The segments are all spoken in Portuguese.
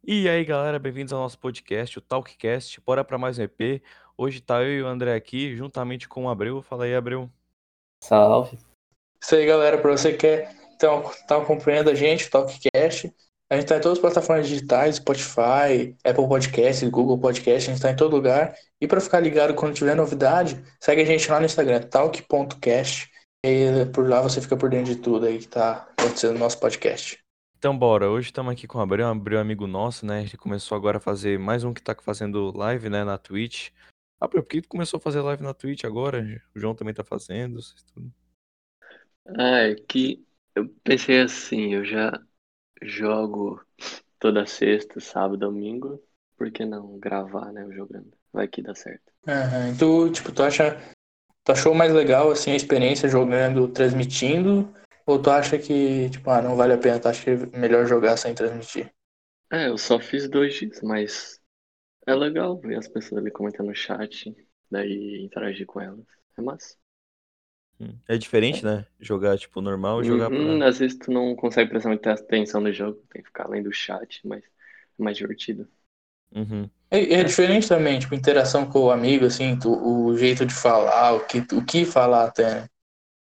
E aí, galera, bem-vindos ao nosso podcast, o Talkcast. Bora para mais um EP. Hoje tá eu e o André aqui, juntamente com o Abreu. Fala aí, Abreu. Salve. Isso aí, galera, para você que tá acompanhando a gente, o Talkcast, a gente tá em todas as plataformas digitais, Spotify, Apple Podcasts, Google Podcasts, a gente tá em todo lugar. E para ficar ligado quando tiver novidade, segue a gente lá no Instagram, talk.cast. E por lá você fica por dentro de tudo aí que tá acontecendo no nosso podcast. Então, bora. Hoje estamos aqui com o Abreu, é amigo nosso, né? Ele começou agora a fazer mais um que tá fazendo live, né, na Twitch. Abreu, por que tu começou a fazer live na Twitch agora? O João também tá fazendo, vocês tudo. É que eu pensei assim, eu já jogo toda sexta, sábado, domingo. Por que não gravar, né, eu jogando? Vai que dá certo. Aham. Tu achou mais legal assim a experiência jogando, transmitindo? Ou tu acha que, tipo, não vale a pena, tu acha que é melhor jogar sem transmitir? Eu só fiz 2 dias, mas é legal ver as pessoas ali comentando no chat, daí interagir com elas. É massa. É diferente, né? Jogar, tipo, normal ou jogar pra... Às vezes tu não consegue prestar muita atenção no jogo, tem que ficar além do chat, mas é mais divertido. Uhum. É É, diferente também, tipo, interação com o amigo, assim, o jeito de falar, o que falar até, né?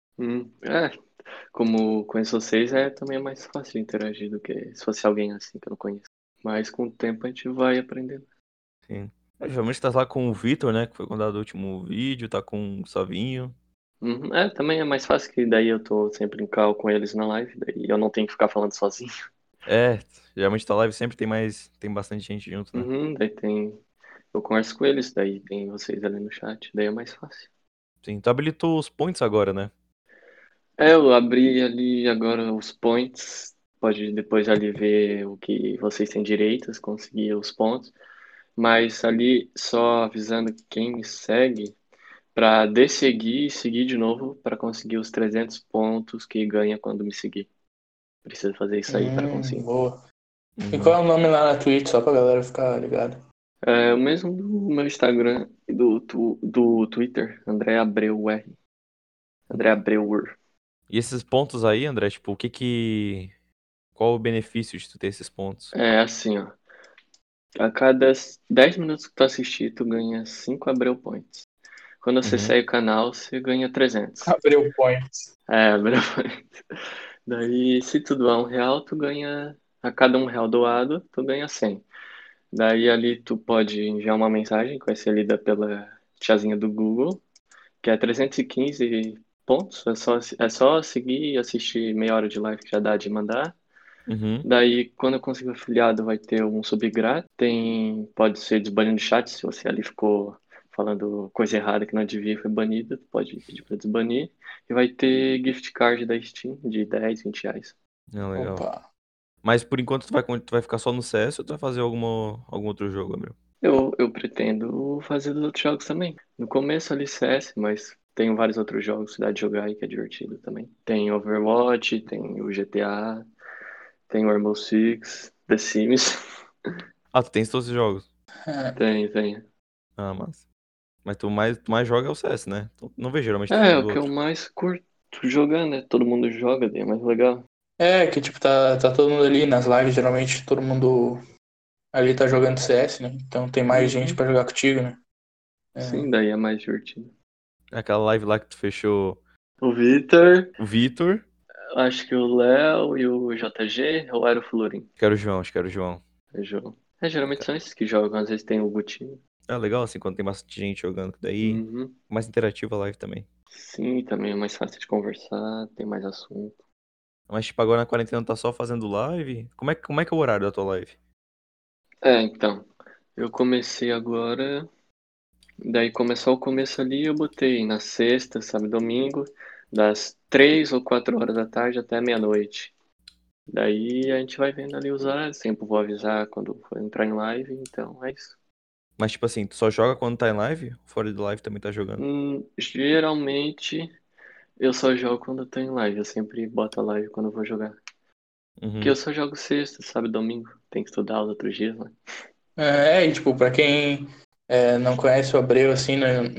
Como conheço vocês, também é mais fácil interagir do que se fosse alguém assim que eu não conheço. Mas com o tempo a gente vai aprendendo. sim. Geralmente tá lá com o Vitor, né? Que foi mandado o último vídeo, tá com o Savinho. Também é mais fácil que daí eu tô sempre em call com eles na live, daí eu não tenho que ficar falando sozinho. É, geralmente tá live sempre tem bastante gente junto, né? Daí eu converso com eles, daí tem vocês ali no chat, daí é mais fácil. Sim, tu habilitou os points agora, né? Eu abri ali agora os points, pode depois ali ver o que vocês têm direitos, conseguir os pontos, mas ali só avisando quem me segue, para desseguir e seguir de novo para conseguir os 300 pontos que ganha quando me seguir. Preciso fazer isso aí para conseguir. Boa. E qual Uhum. é o nome lá na Twitch, só pra galera ficar ligada? É o mesmo do meu Instagram e do Twitter, André Abreu R. André Abreu. E esses pontos aí, André, tipo, qual o benefício de tu ter esses pontos? É assim, ó. A cada 10 minutos que tu assistir, tu ganha 5 Abreu Points. Quando você Uhum. segue o canal, você ganha 300. Abriu points. Abreu Points. Daí, se tu doar R$ 1, tu ganha. A cada R$ 1 doado, tu ganha 100. Daí ali tu pode enviar uma mensagem que vai ser lida pela tiazinha do Google, que é 315 pontos. É só seguir e assistir meia hora de live que já dá de mandar. Uhum. Daí, quando eu conseguir o afiliado, vai ter um sub grátis. Pode ser desbanindo o chat, se você ali ficou falando coisa errada que não devia, foi banido, tu pode pedir para desbanir. E vai ter gift card da Steam de 10, R$ 20. É legal. Opa. Mas por enquanto tu vai ficar só no CS ou tu vai fazer algum outro jogo, meu? Eu pretendo fazer dos outros jogos também. No começo ali CS, mas tem vários outros jogos que dá de jogar aí que é divertido também. Tem Overwatch, tem o GTA, tem o Rainbow Six, The Sims. Ah, tu tens todos os jogos. Tem. Ah, massa. Mas tu mais joga é o CS, né? Tu não vejo geralmente tu O jogando que eu outro. mais curto jogar, né? Todo mundo joga, daí é mais legal. Que tipo, tá todo mundo ali nas lives, geralmente todo mundo ali tá jogando CS, né? Então tem mais gente Uhum. pra jogar contigo, né? É. Sim, daí é mais divertido. Aquela live lá que tu fechou O Vitor, o Vitor, acho que o Léo e o JG, ou era o Florin? que era o João, acho que era o João. Geralmente são esses que jogam, às vezes tem o Gutinho. É legal assim quando tem bastante gente jogando, que daí é Uhum. mais interativa a live também. Sim, também é mais fácil de conversar, tem mais assunto. Mas tipo, agora na quarentena tá só fazendo live? Como é que é o horário da tua live? Então, eu comecei agora, daí começou o começo ali, eu botei na sexta, sábado e domingo, das 3 ou 4 horas da tarde até meia-noite. Daí a gente vai vendo ali os horários, sempre vou avisar quando for entrar em live, então é isso. Mas tipo assim, tu só joga quando tá em live? Fora de live também tá jogando? Geralmente eu só jogo quando eu tô em live, eu sempre boto a live quando eu vou jogar. Porque Uhum. eu só jogo sexta, sábado e domingo, tem que estudar os outros dias, né? E tipo, pra quem não conhece o Abreu, assim,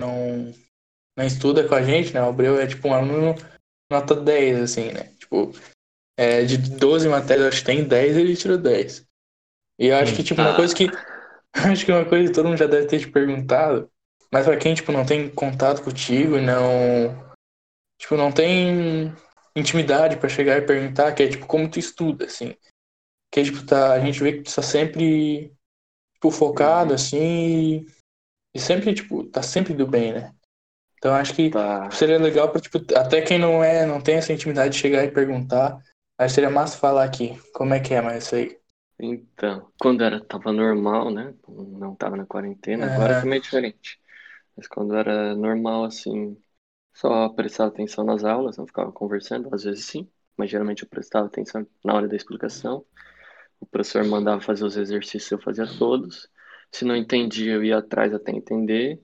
não estuda com a gente, né? O Abreu é tipo um aluno nota 10 assim, né? Tipo, de 12 matérias, acho que tem 10, ele tirou 10. E eu acho que, tipo, uma coisa Ah, que. Acho que uma coisa que todo mundo já deve ter te perguntado, mas pra quem, tipo, não tem contato contigo e não. Tipo, não tem intimidade pra chegar e perguntar, que é, tipo, como tu estuda, assim. Que, tipo, a gente vê que tu tá sempre, tipo, focado, uhum, assim, e sempre, tipo, tá sempre do bem, né? Então acho que tipo, tá. seria legal pra, tipo, até quem não tem essa intimidade de chegar e perguntar, acho que seria massa falar aqui, como é que é, mas isso aí. Então, quando tava normal, né? Não tava na quarentena, agora tá Aham, meio diferente. Mas quando era normal, assim, só prestava atenção nas aulas, não ficava conversando, às vezes sim, mas geralmente eu prestava atenção na hora da explicação. O professor mandava fazer os exercícios, eu fazia todos. Se não entendia, eu ia atrás até entender.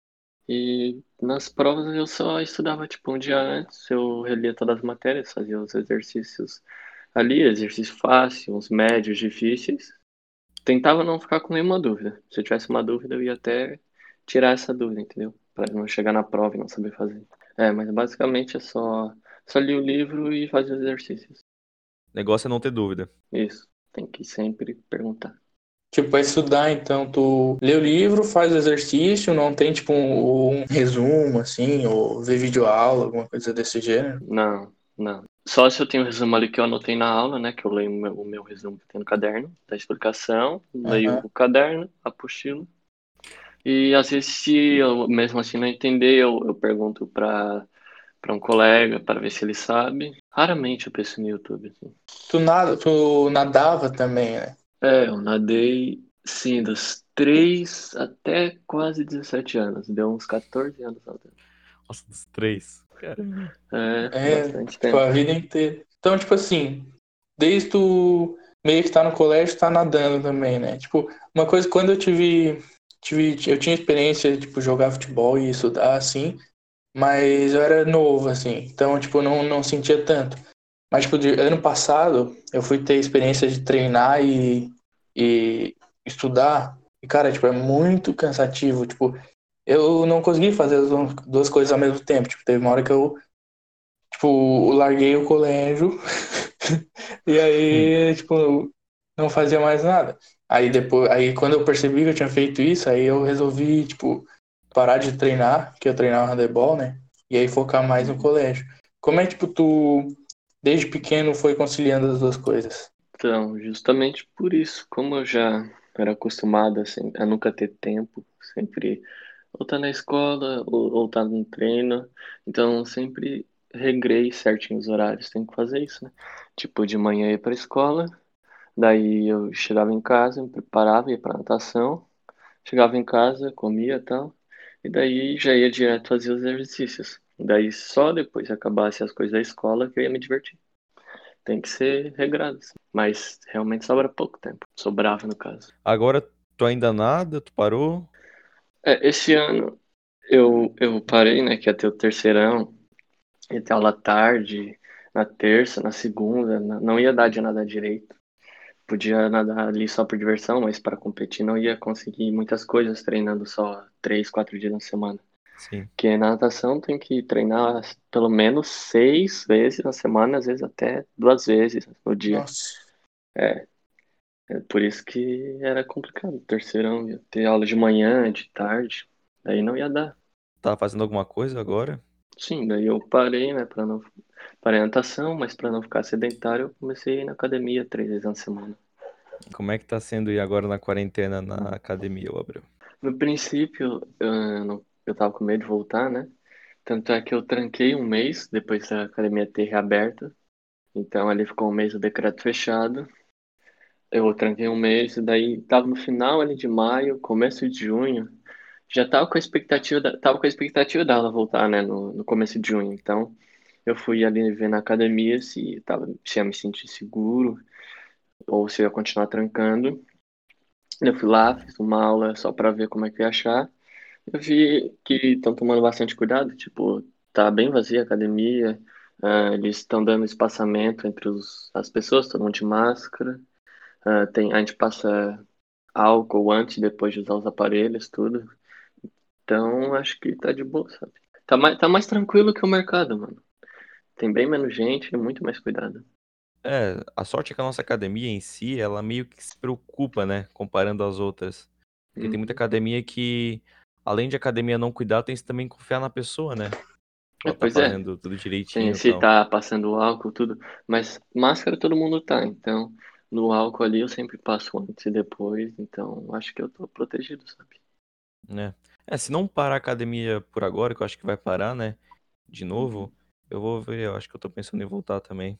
E nas provas eu só estudava tipo um dia antes, eu relia todas as matérias, fazia os exercícios ali, exercício fácil, uns médios difíceis. Tentava não ficar com nenhuma dúvida. Se eu tivesse uma dúvida, eu ia até tirar essa dúvida, entendeu? Para não chegar na prova e não saber fazer. É, mas basicamente é só ler o livro e fazer os exercícios. O negócio é não ter dúvida. Isso. Tem que sempre perguntar. tipo, pra estudar, então, tu lê o livro, faz o exercício, não tem, tipo, um resumo, assim, ou ver videoaula, alguma coisa desse gênero. Não, não. Só se eu tenho o resumo ali que eu anotei na aula, né? Que eu leio o meu resumo que tem no caderno, da explicação, leio Aham. o caderno, a apostila. E às vezes, se eu mesmo assim não entender, eu pergunto para um colega para ver se ele sabe. Raramente eu penso no YouTube, assim. Tu nadava também, né? É, eu nadei, sim, dos 3 até quase 17 anos. Deu uns 14 anos nadando. Nossa, dos três. Caramba. É, É, bastante tipo, tempo. a vida inteira. Então, tipo assim, desde tu meio que tá no colégio, tá nadando também, né? Tipo, uma coisa, quando eu tinha experiência, tipo, jogar futebol e estudar, assim, mas eu era novo, assim, então, tipo, não sentia tanto. Mas, tipo, ano passado, eu fui ter experiência de treinar e estudar, e, cara, tipo, é muito cansativo, tipo, eu não consegui fazer as duas coisas ao mesmo tempo, tipo, teve uma hora que eu, tipo, larguei o colégio e Hum. aí, tipo, não fazia mais nada. Aí depois, aí quando eu percebi que eu tinha feito isso, aí eu resolvi, tipo, parar de treinar, que eu treinava handebol, né? E aí focar mais no Uhum. colégio. Como é que, tipo, tu, desde pequeno, foi conciliando as duas coisas? Então, justamente por isso, como eu já era acostumado assim, a nunca ter tempo, sempre ou tá na escola ou tá no treino, então sempre regrei certinho os horários, tem que fazer isso, né? Tipo, de manhã eu ia pra escola, daí eu chegava em casa, me preparava, ia pra natação, chegava em casa, comia e tal, e daí já ia direto fazer os exercícios. Daí só depois que acabasse as coisas da escola que eu ia me divertir. Tem que ser regrado, assim. Mas realmente sobra pouco tempo. Sobrava, no caso. Agora tu ainda nada? Tu parou? É, esse ano eu parei, né? Que ia ter o terceirão, ia ter aula à tarde, na terça, na segunda. Não ia dar de nadar direito. Podia nadar ali só por diversão, mas para competir não ia conseguir muitas coisas treinando só 3, 4 dias na semana. Sim. Porque na natação tem que treinar pelo menos 6 vezes na semana, às vezes até 2 vezes no dia. Nossa. É, É por isso que era complicado. Terceirão ia ter aula de manhã, de tarde. Daí não ia dar. Tá fazendo alguma coisa agora? Sim, daí eu parei, né, para não parei a natação, mas para não ficar sedentário, eu comecei a ir na academia 3 vezes na semana. Como é que tá sendo ir agora na quarentena na academia, ô Abreu? No princípio, eu tava com medo de voltar, né? Tanto é que eu tranquei um mês depois da academia ter reaberto. Então ali ficou um mês o decreto fechado. Eu tranquei um mês, e daí tava no final ali de maio, começo de junho. Já tava com a expectativa dela voltar, né, no começo de junho. Então, eu fui ali ver na academia se ia me sentir seguro ou se eu ia continuar trancando. Eu fui lá, fiz uma aula só pra ver como é que eu ia achar. Eu vi que estão tomando bastante cuidado, tipo, tá bem vazia a academia, eles estão dando espaçamento entre as pessoas, todo mundo de máscara. A gente passa álcool antes e depois de usar os aparelhos, tudo. Então, acho que tá de boa, sabe? Tá mais tranquilo que o mercado, mano. Tem bem menos gente e muito mais cuidado. A sorte é que a nossa academia em si, ela meio que se preocupa, né, comparando às outras. Porque tem muita Uhum. academia que, além de academia não cuidar, tem que também confiar na pessoa, né? Ela tá Pois é, fazendo tudo tem direitinho e se tal. tá passando álcool, tudo, mas máscara todo mundo tá, então no álcool ali eu sempre passo antes e depois, então acho que eu tô protegido, sabe? Né? Se não parar a academia por agora, que eu acho que vai parar, né? De Uhum. novo, eu vou ver, eu acho que eu tô pensando em voltar também.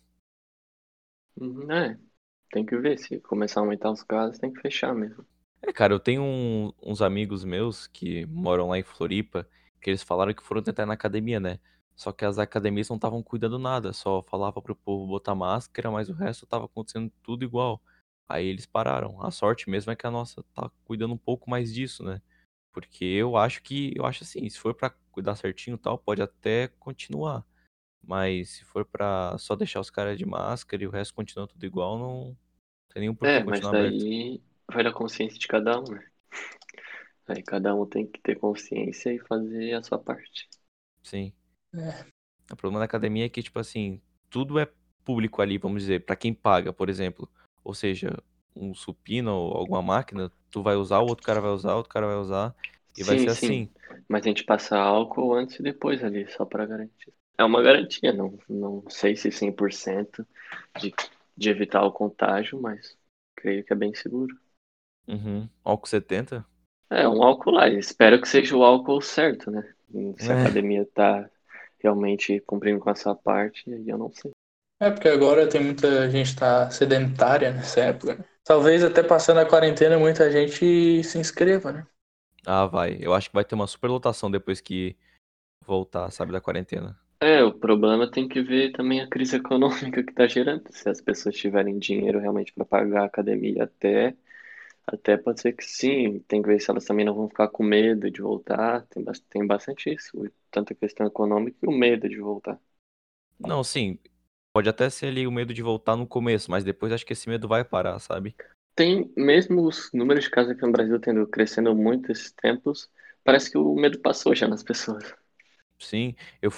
Uhum, tem que ver, se começar a aumentar os casos, tem que fechar mesmo. Cara, eu tenho uns amigos meus que moram lá em Floripa, que eles falaram que foram tentar ir na academia, né? Só que as academias não estavam cuidando nada, só falava pro povo botar máscara, mas o resto tava acontecendo tudo igual. Aí eles pararam. A sorte mesmo é que a nossa tá cuidando um pouco mais disso, né? Porque eu acho assim, se for pra cuidar certinho e tal, pode até continuar. Mas se for pra só deixar os caras de máscara e o resto continua tudo igual, não tem nenhum porquê Mas continuar aberto. daí vai da consciência de cada um, né? Aí cada um tem que ter consciência e fazer a sua parte. Sim. É, O problema da academia é que, tipo assim, tudo é público ali, vamos dizer, pra quem paga, por exemplo. Ou seja, um supino ou alguma máquina, tu vai usar, o outro cara vai usar, o outro cara vai usar, e vai Sim, ser sim, assim. mas a gente passa álcool antes e depois ali, só para garantir. É uma garantia, não sei se 100% de, de evitar o contágio, mas creio que é bem seguro. Uhum. Álcool 70? É um álcool lá, espero que seja o álcool certo, né? Se a É. academia tá realmente cumprindo com a sua parte, aí eu não sei. porque agora tem muita gente tá sedentária nessa época, né? Talvez até passando a quarentena muita gente se inscreva, né? Ah, vai. Eu acho que vai ter uma superlotação depois que voltar, sabe, da quarentena. O problema tem que ver também a crise econômica que tá gerando. Se as pessoas tiverem dinheiro realmente para pagar a academia até pode ser que sim. Tem que ver se elas também não vão ficar com medo de voltar. Tem bastante isso, tanto a questão econômica e o medo de voltar. Não, sim, pode até ser ali o medo de voltar no começo, mas depois acho que esse medo vai parar, sabe? Tem mesmo os números de casos aqui no Brasil tendo crescendo muito esses tempos, parece que o medo passou já nas pessoas. Sim,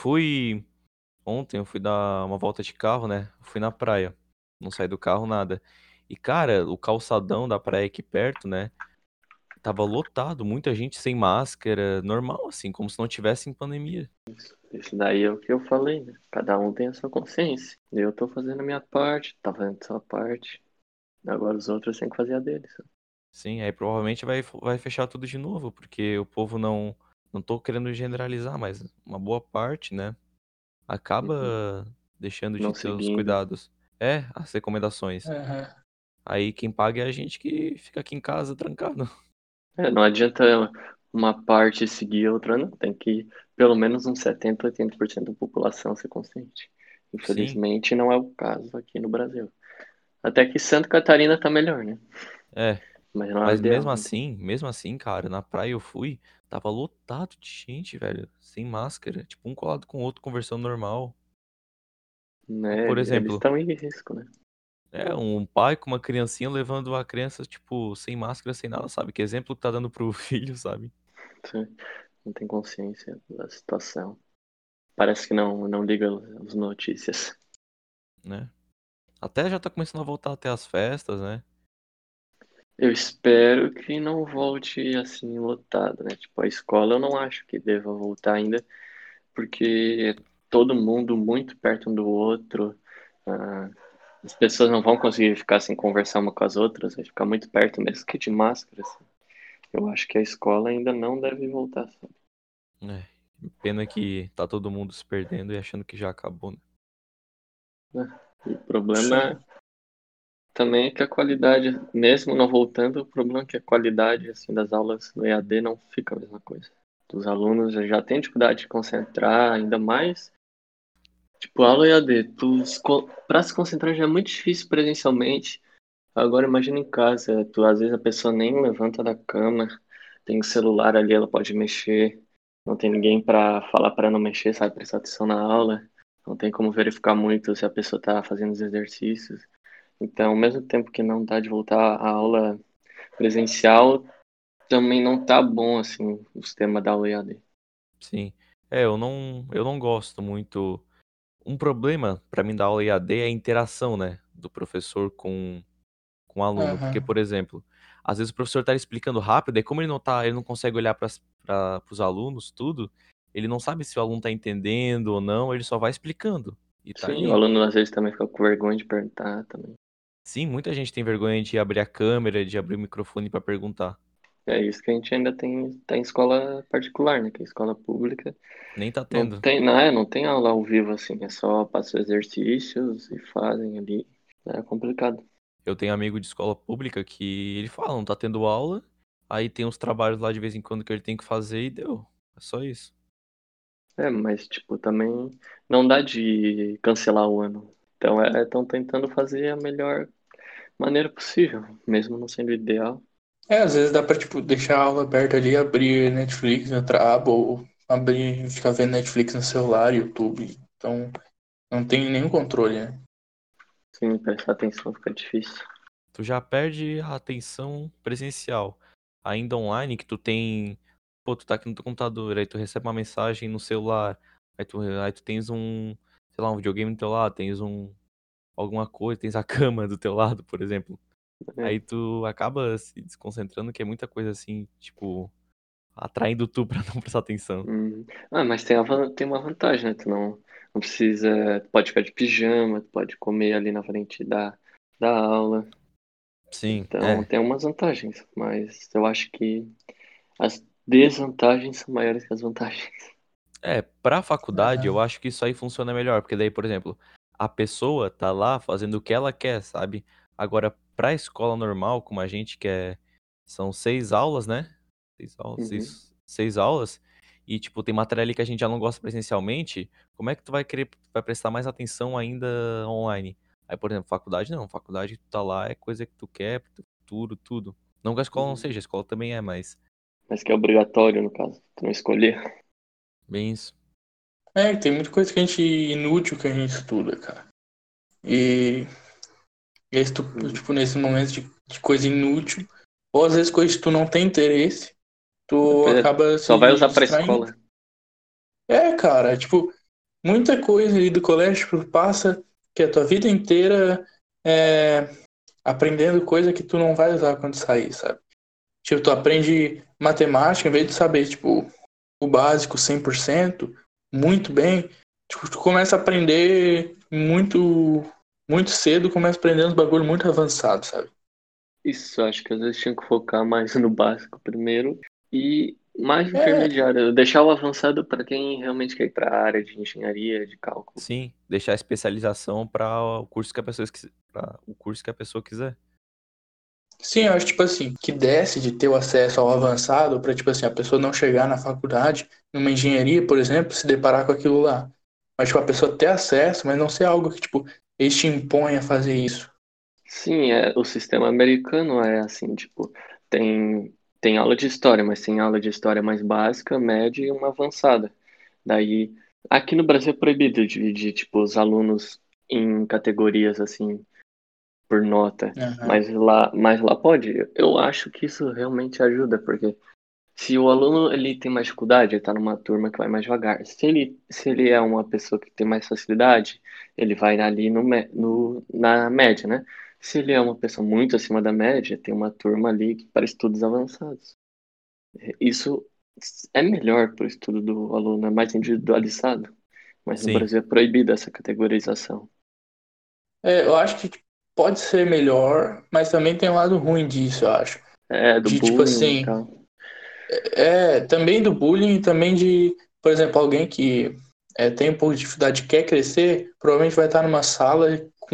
ontem eu fui dar uma volta de carro, né? Fui na praia. Não saí do carro, nada. E, cara, o calçadão da praia aqui perto, né? Tava lotado, muita gente sem máscara, normal, assim, como se não tivesse em pandemia. Isso daí é o que eu falei, né? Cada um tem a sua consciência. Eu tô fazendo a minha parte, tá fazendo a sua parte. Agora os outros têm que fazer a deles. Sim, aí provavelmente vai fechar tudo de novo, porque o povo não tô querendo generalizar, mas uma boa parte, né? Uhum. Acaba deixando de Não ter os seguindo. cuidados. As recomendações. Aham. Aí quem paga é a gente que fica aqui em casa trancado. Não adianta uma parte seguir a outra, não. Tem que pelo menos uns 70, 80% da população ser consciente. Sim, Infelizmente não é o caso aqui no Brasil. Até que Santa Catarina tá melhor, né? é. Mas não é o Mas ideal ainda. mesmo assim, cara, na praia eu fui, tava lotado de gente, velho, sem máscara, tipo um colado com o outro conversando normal. Né? Por Eles exemplo, estão em risco, né? um pai com uma criancinha levando a criança, tipo, sem máscara, sem nada, sabe? Que exemplo que tá dando pro filho, sabe? Não tem consciência da situação. Parece que não liga as notícias. Né? Até já tá começando a voltar até as festas, né? Eu espero que não volte assim lotado, né? Tipo, a escola eu não acho que deva voltar ainda, porque é todo mundo muito perto um do outro. ah, as pessoas não vão conseguir ficar sem conversar uma com as outras, vai ficar muito perto, mesmo que de máscara, assim. Eu acho que a escola ainda não deve voltar, sabe? É, pena que tá todo mundo se perdendo e achando que já acabou, né? E o problema Sim. também é que a qualidade, mesmo não voltando, o problema é que a qualidade assim, das aulas no EAD não fica a mesma coisa. Os alunos já têm dificuldade de concentrar, ainda mais. Tipo, aula EAD, pra se concentrar já é muito difícil presencialmente. Agora imagina em casa, às vezes a pessoa nem levanta da cama, tem o celular ali, ela pode mexer, não tem ninguém pra falar para não mexer, sabe, prestar atenção na aula, não tem como verificar muito se a pessoa tá fazendo os exercícios. Então, ao mesmo tempo que não dá de voltar à aula presencial, também não tá bom assim o sistema da aula EAD. Sim. Eu não gosto muito. Um problema pra mim da aula EAD é a interação, né? do professor com o aluno. Porque, Aham. por exemplo, às vezes o professor tá explicando rápido, e como ele não consegue olhar para os alunos, tudo, ele não sabe se o aluno tá entendendo ou não, ele só vai explicando. E tá Sim, o ali. aluno às vezes também fica com vergonha de perguntar também. Sim, muita gente tem vergonha de abrir a câmera, de abrir o microfone para perguntar. É isso que a gente ainda tá em escola particular, né? Que é escola pública. Nem tá Não tendo. tem, não tem aula ao vivo assim, é só passam exercícios e fazem ali. É complicado. Eu tenho amigo de escola pública que ele fala, não tá tendo aula, aí tem uns trabalhos lá de vez em quando que ele tem que fazer e deu. É só isso. É, mas tipo, também não dá de cancelar o ano. Então estão tentando fazer a melhor maneira possível, mesmo não sendo ideal. Às vezes dá pra, tipo, deixar a aula aberta ali, abrir Netflix na outra aba, ou abrir e ficar vendo Netflix no celular, YouTube. Então, não tem nenhum controle, né? Sim, prestar atenção fica difícil. Tu já perde a atenção presencial. Ainda online, que tu tem. Pô, tu tá aqui no teu computador, aí tu recebe uma mensagem no celular, aí tu tens um, sei lá, um videogame do teu lado, tens alguma coisa, tens a cama do teu lado, por exemplo. Né? Aí tu acaba se desconcentrando, que é muita coisa assim, tipo, atraindo tu pra não prestar atenção. Ah, mas tem uma vantagem, né? Tu não precisa. Tu pode ficar de pijama, tu pode comer ali na frente da aula. Sim, Então é. tem umas vantagens, mas eu acho que as desvantagens são maiores que as vantagens. É, pra faculdade eu Aham. acho que isso aí funciona melhor, porque daí, por exemplo, a pessoa tá lá fazendo o que ela quer, sabe? Agora, pra escola normal, como a gente quer, são 6 aulas, né? 6 aulas, Uhum. seis aulas, e tipo, tem matéria ali que a gente já não gosta presencialmente, como é que tu vai prestar mais atenção ainda online? Aí, por exemplo, faculdade não, faculdade tu tá lá, é coisa que tu quer, pro teu futuro, tudo. Não que a escola não Uhum. seja, a escola também é, mas Mas que é obrigatório, no caso, tu não escolher. bem isso. Tem muita coisa que a gente inútil que a gente estuda, cara. E, e aí, tu, Uhum. tipo, nesse momento de coisa inútil, ou às vezes coisa que tu não tem interesse, tu Pois é, acaba só vai se usar pra distraindo. escola. Cara, tipo, muita coisa aí do colégio que tu passa que a tua vida inteira é aprendendo coisa que tu não vai usar quando sair, sabe? Tipo, tu aprende matemática, em vez de saber, tipo, o básico 100% muito bem, tipo, tu começa a aprender muito cedo, começa a aprender uns bagulho muito avançado, sabe? Isso, acho que às vezes tinha que focar mais no básico primeiro e mais É, intermediário, deixar o avançado para quem realmente quer ir para a área de engenharia, de cálculo. Sim, deixar a especialização para o curso que a pessoa para o curso que a pessoa quiser. sim, eu acho, tipo assim, que desce de ter o acesso ao avançado pra, tipo assim, a pessoa não chegar na faculdade, numa engenharia, por exemplo, se deparar com aquilo lá. Mas, tipo, a pessoa ter acesso, mas não ser algo que, tipo, eles te impõem a fazer isso. Sim, o sistema americano é assim, tipo, tem aula de história, mas tem aula de história mais básica, média e uma avançada. Daí, aqui no Brasil é proibido dividir, tipo, os alunos em categorias assim, por nota. Aham. Mas lá pode. Eu acho que isso realmente ajuda, porque se o aluno ele tem mais dificuldade, ele está numa turma que vai mais devagar. Se ele é uma pessoa que tem mais facilidade, ele vai ali na média, né? Se ele é uma pessoa muito acima da média, tem uma turma ali para estudos avançados. Isso é melhor para o estudo do aluno, é mais individualizado. Mas no Sim, Brasil é proibida essa categorização. Eu acho que pode ser melhor, mas também tem um lado ruim disso, eu acho. É, do De, tipo bullying e assim, tal. também do bullying e também de, por exemplo, alguém que tem um pouco de dificuldade, quer crescer, provavelmente vai estar numa sala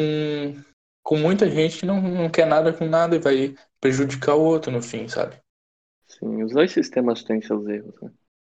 com muita gente que não quer nada com nada e vai prejudicar o outro no fim, sabe? Sim, os dois sistemas têm seus erros, né?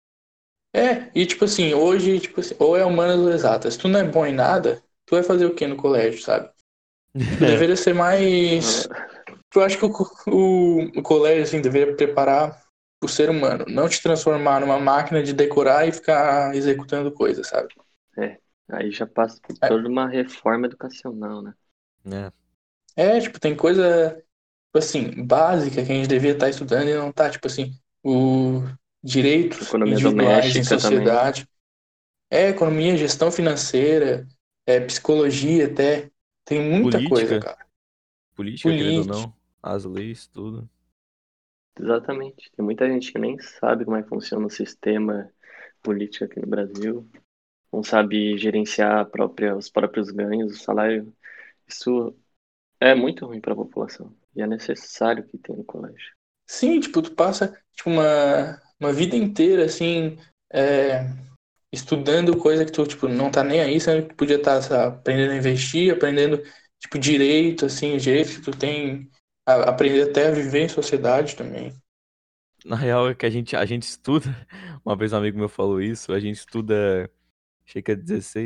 E tipo assim, hoje, tipo assim, ou é humanas ou exatas. Se tu não é bom em nada, tu vai fazer o que no colégio, sabe? Tipo, é, deveria ser mais. Ah, Eu acho que o colégio, assim, deveria preparar o ser humano, não te transformar numa máquina de decorar e ficar executando coisas, sabe? é. Aí já passa por É, toda uma reforma educacional, né? né? tipo, tem coisa, tipo assim, básica que a gente devia estar estudando e não tá, tipo assim, o direitos Economia individuais em doméstica também. sociedade, economia, gestão financeira, psicologia até. Tem muita coisa, Política, cara. querendo ou Política. não, as leis, tudo. Exatamente. Tem muita gente que nem sabe como é que funciona o sistema político aqui no Brasil, não sabe gerenciar os próprios ganhos, o salário. Isso é muito ruim para a população e é necessário que tenha no colégio. Sim, tipo, tu passa tipo, uma vida inteira, assim, é, estudando coisa que tu, tipo, não tá nem aí, sendo que tu podia estar, aprendendo a investir, aprendendo, tipo, direito, assim, o jeito que tu tem, aprender até a viver em sociedade também. Na real é que a gente estuda, uma vez um amigo meu falou isso, a gente estuda, chega a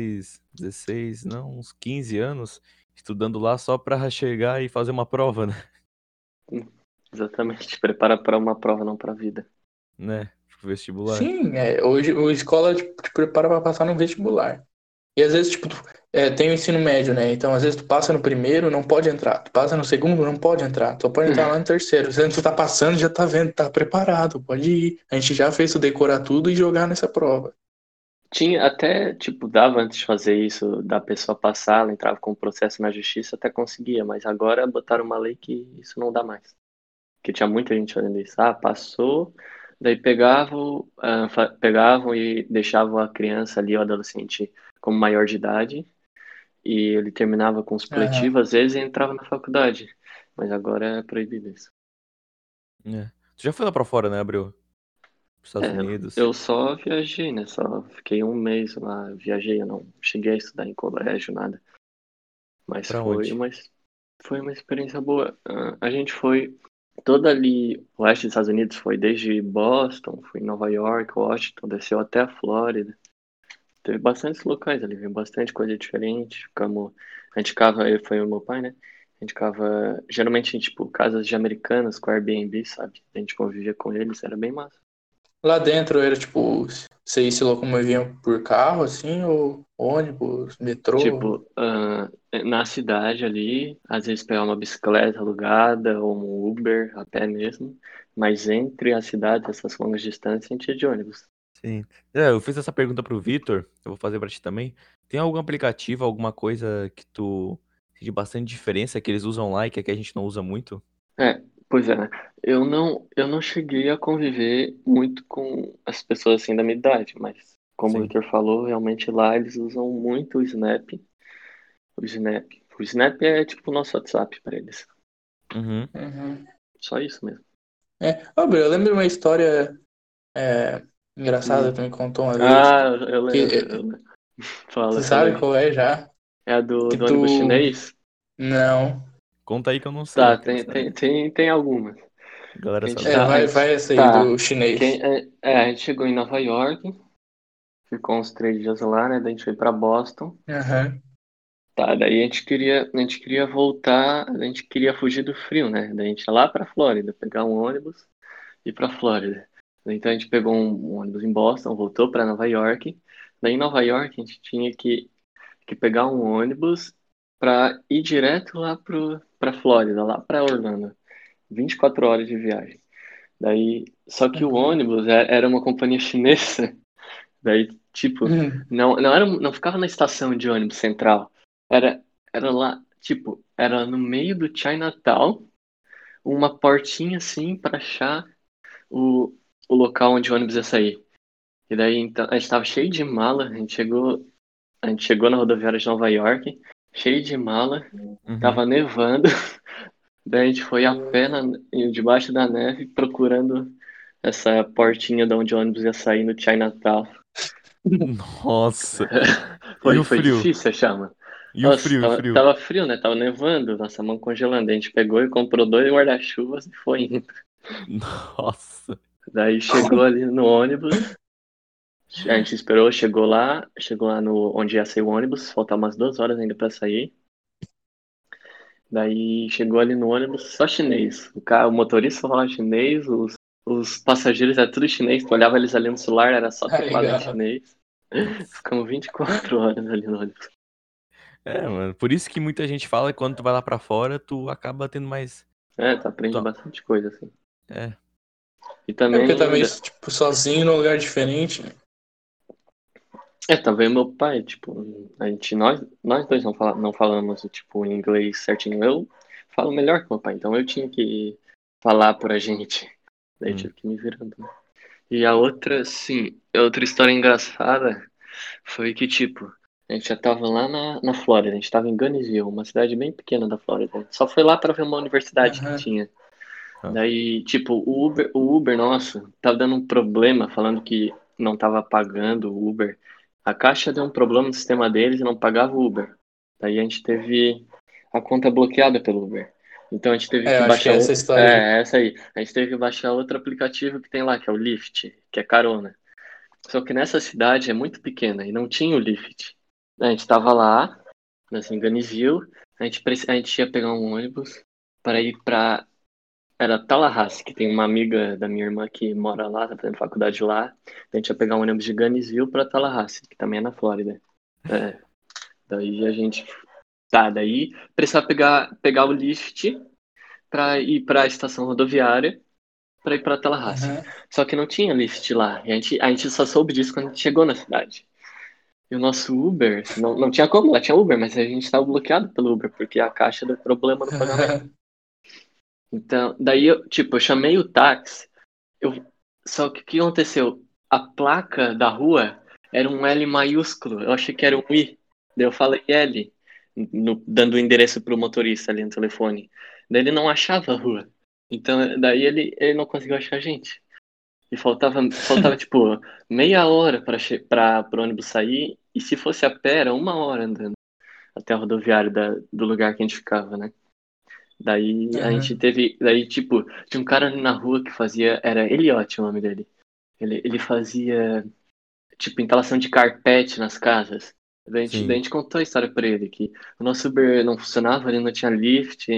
16, não, uns 15 anos, estudando lá só pra chegar e fazer uma prova, né? Exatamente. Prepara para uma prova, não para a vida. Né? Pro vestibular. Sim, hoje a escola tipo, te prepara para passar no vestibular. E às vezes, tipo, tem o ensino médio, né? Então, às vezes, tu passa no primeiro, não pode entrar. Tu passa no segundo, não pode entrar. Tu só pode entrar lá no terceiro. Se tu tá passando, já tá vendo, tá preparado, pode ir. A gente já fez tu decorar tudo e jogar nessa prova. Tinha até, tipo, dava antes de fazer isso, da pessoa passar, ela entrava com um processo na justiça, até conseguia, mas agora botaram uma lei que isso não dá mais. Que tinha muita gente fazendo isso. Ah, passou, daí pegavam e deixavam a criança ali, o adolescente, como maior de idade, e ele terminava com os Aham. pletivos, às vezes, e entrava na faculdade. Mas agora é proibido isso. É. Tu já foi lá pra fora, né, Abreu? Pros Estados É, Unidos. eu só viajei, né? Só fiquei um mês lá, viajei, eu não cheguei a estudar em colégio, nada. Mas Pra onde? foi uma experiência boa. A gente foi toda ali, o oeste dos Estados Unidos, foi desde Boston, foi em Nova York, Washington, desceu até a Flórida. Teve bastantes locais ali, viu bastante coisa diferente. A gente ficava, foi o meu pai, né? A gente ficava, geralmente, tipo, casas de americanos com Airbnb, sabe? A gente convivia com eles, era bem massa. Lá dentro era, tipo, vocês se locomoviam por carro, assim, ou ônibus, metrô? Tipo, na cidade ali, às vezes pegar uma bicicleta alugada ou um Uber, a pé mesmo. Mas entre as cidades, essas longas distâncias, a gente ia de ônibus. Sim. É, eu fiz essa pergunta pro Vitor, eu vou fazer pra ti também. Tem algum aplicativo, alguma coisa que tu sente bastante diferença que eles usam lá e que aqui a gente não usa muito? É, pois é, né? Eu não cheguei a conviver muito com as pessoas assim da minha idade, mas como o Sim. Victor falou, realmente lá eles usam muito o Snap. O Snap. O Snap é tipo o nosso WhatsApp para eles. Uhum. Uhum. Só isso mesmo. Ô, Bro, eu lembro de uma história é, engraçada Hum. que tu me contou uma vez, Ah, eu que lembro. Eu lembro. tu Fala sabe aí. qual é já? É a Que do ônibus tu... chinês? Não. Conta aí que eu não sei, Tá, eu quero saber. tem algumas. A galera Que a gente sabe. É, tá, a vai gente, essa aí tá. do chinês. A gente chegou em Nova York, ficou uns 3 dias lá, né? Daí a gente foi pra Boston. Aham. Tá, daí a gente queria voltar, a gente queria fugir do frio, né? Daí a gente ia lá pra Flórida, pegar um ônibus e ir pra Flórida. Então a gente pegou um ônibus em Boston, voltou pra Nova York. Daí em Nova York a gente tinha que pegar um ônibus pra ir direto lá pra Flórida, lá pra Orlando. 24 horas de viagem. Daí, só que o Uhum. ônibus era uma companhia chinesa. Daí, tipo, Uhum. não ficava na estação de ônibus central. Era, era lá, tipo, era no meio do Chinatown, uma portinha assim para achar o, o local onde o ônibus ia sair. E daí, então, a gente tava cheio de mala, a gente chegou na rodoviária de Nova York, cheio de mala, Uhum. tava nevando. Daí a gente foi a pé debaixo da neve procurando essa portinha de onde o ônibus ia sair no Chinatown. Nossa. E o Foi frio? difícil achar, mano. E o Nossa, frio, o frio? tava frio, né? Tava nevando, nossa mão congelando. A gente pegou e comprou 2 guarda-chuvas e foi indo. Nossa. Daí chegou ali no ônibus, a gente esperou, chegou lá no onde ia sair o ônibus, faltava umas 2 horas ainda pra sair. Daí chegou ali no ônibus só chinês. O motorista falava chinês, os passageiros era tudo chinês. Tu olhava eles ali no celular, era só Ah, teclado em legal. chinês. Nossa. Ficamos 24 horas ali no ônibus. É, mano. Por isso que muita gente fala que quando tu vai lá pra fora, tu acaba tendo mais. É, tu aprende bastante coisa, assim. É. E É porque também, também, tipo, sozinho num lugar diferente, né? Tava eu e meu pai, tipo, nós dois não falamos, tipo, inglês certinho. Eu falo melhor que meu pai, então eu tinha que falar pra gente. Daí eu Hum. tive que me virando, né? E a outra, sim, outra história engraçada foi que, tipo, a gente já tava lá na Flórida, a gente tava em Gainesville, uma cidade bem pequena da Flórida. Só foi lá pra ver uma universidade que Aham. tinha. Ah, Daí, tipo, o Uber nosso tava dando um problema, falando que não tava pagando o Uber. A Caixa deu um problema no sistema deles e não pagava o Uber. Daí a gente teve a conta bloqueada pelo Uber. Então a gente teve que Eu acho que baixar é essa história aí. essa aí. A gente teve que baixar outro aplicativo que tem lá, que é o Lyft, que é carona. Só que nessa cidade é muito pequena e não tinha o Lyft. A gente tava lá, assim, Gainesville, a gente ia pegar um ônibus para ir para era Tallahassee, que tem uma amiga da minha irmã que mora lá, tá fazendo faculdade lá. A gente ia pegar um ônibus de Gainesville pra Tallahassee, que também é na Flórida. É, daí a gente. Tá, daí precisava pegar o lift pra ir pra estação rodoviária pra ir pra Tallahassee. Aham. Só que não tinha lift lá. E a gente só soube disso quando a gente chegou na cidade. E o nosso Uber, não tinha como, lá tinha Uber, mas a gente estava bloqueado pelo Uber, porque a Caixa deu problema no pagamento. Então, daí eu chamei o táxi. Eu... Só que o que aconteceu? A placa da rua era um L maiúsculo. Eu achei que era um I. Daí eu falei L, dando o endereço pro motorista ali no telefone. Daí ele não achava a rua. Então, daí ele não conseguiu achar a gente. E faltava tipo, meia hora para o ônibus sair. E se fosse a pé, era 1 hora andando até a rodoviária do lugar que a gente ficava, né? Daí a gente Aham. teve. Daí, tipo, tinha um cara ali na rua que fazia. Era Eliote o nome dele. Ele fazia, tipo, instalação de carpete nas casas. Daí a sim. gente contou a história pra ele, que o nosso Uber não funcionava, ele não tinha lift,